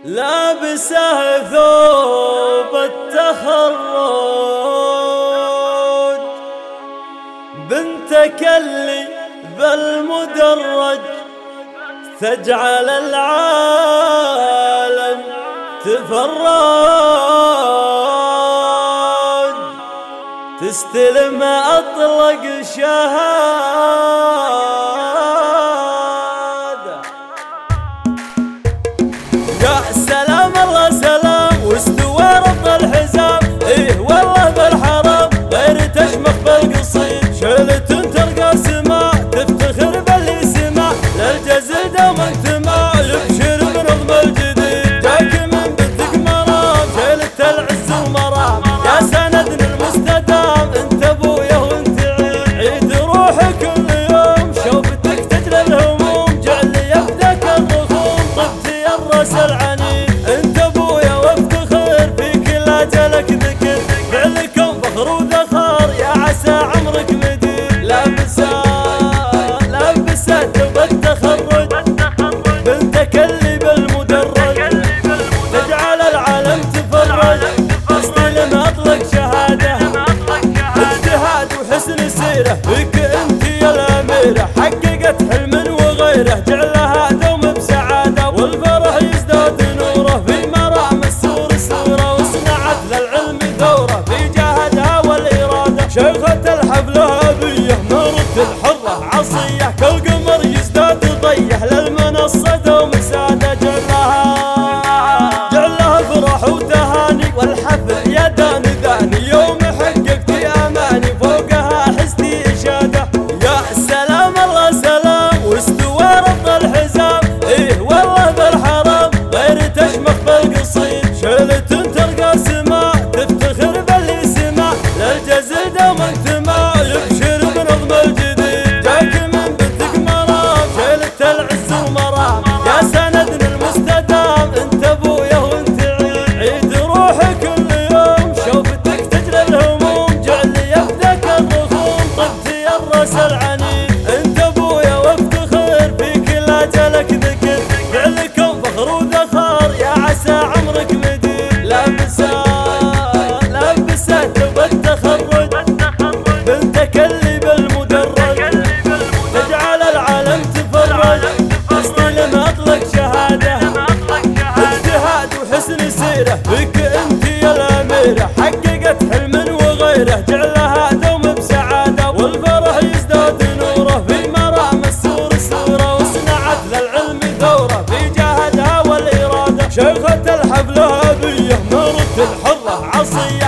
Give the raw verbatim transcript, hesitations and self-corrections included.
لابسه ثوب التخرج، بنتك اللي بالمدرج تجعل العالم تفرج، تستلم أطلق شهادة. يا سلام الله سلام واستوى ربط الحزام، ايه والله بالحرام غير تشمخ بالقصيد، شلت ترقى سما تفتخر باللي سما، للجزل دوم انتماء يبشر بنظم الجديد، جاك من بنتك مرام شلت العز ومرام، يا سندنا المستدام انت ابويا وانت عيد، عيد روحي كل يوم شوفتك تجلى الهموم، جعل يبدك الرخوم طبت يا الراس العنيد، انت ابويا وافتخر فيك لا جلك ذكر، فعلكم فخر وذخر يا عسى عمرك مديد، لابسه لابسه ثوب التخرج، بنتك اللي بالمدرج تجعل العالم تفرج، تستلم اطلق شهاده، اجتهاد وحسن سيره فيك انت يا الاميره، حققت حلم وغيره جعلها دوم بسعاده، والفرح يزداد نوره في مرام السور سوره، وصنعت للعلم دوره في جهدها والاراده، شيخة الحفل هابيه مرت الحره عصيه، كل قمر يزداد ضيه للمنصه دوم ساده، جعلها جعلها فرح وتهاني والحفل يا داني ذاني، يوم حققتي اماني فوقها حستي اشاده. يا سلام الله سلام واستوى ربط الحزام، ايه والله بالحرام غير تشمخ بالقصيد، شلت ترقى سما تفتخر باللي سما، للجزل دوم انتماء يبشر بنظم الجديد، جاك من بنتك مرام شلت العز ومرام، يا سندنا المستدام انت ابويا وانت عيد، عيد روحي كل يوم شوفتك تجلى الهموم، جعل يبدك الرخوم طبت يا الراس العنيد، انت ابويا وافتخر فيك لا جلك ذكر، فعلكم فخر وذخر يا عسى عمرك مديد، لابسه لابسه ثوب التخرج، بنتك اللي بالمدرج تجعل العالم تفرج، تستلم اطلق شهاده، اجتهاد وحسن سيره فيك انت يا الاميره، حققت حلم وغيره جعلها دوم بسعاده، والفرح يزداد نوره في مرام السور سوره، وصنعت للعلم دوره في جهدها والاراده، شيخة الحفل هابيه مرت الحره عصيه،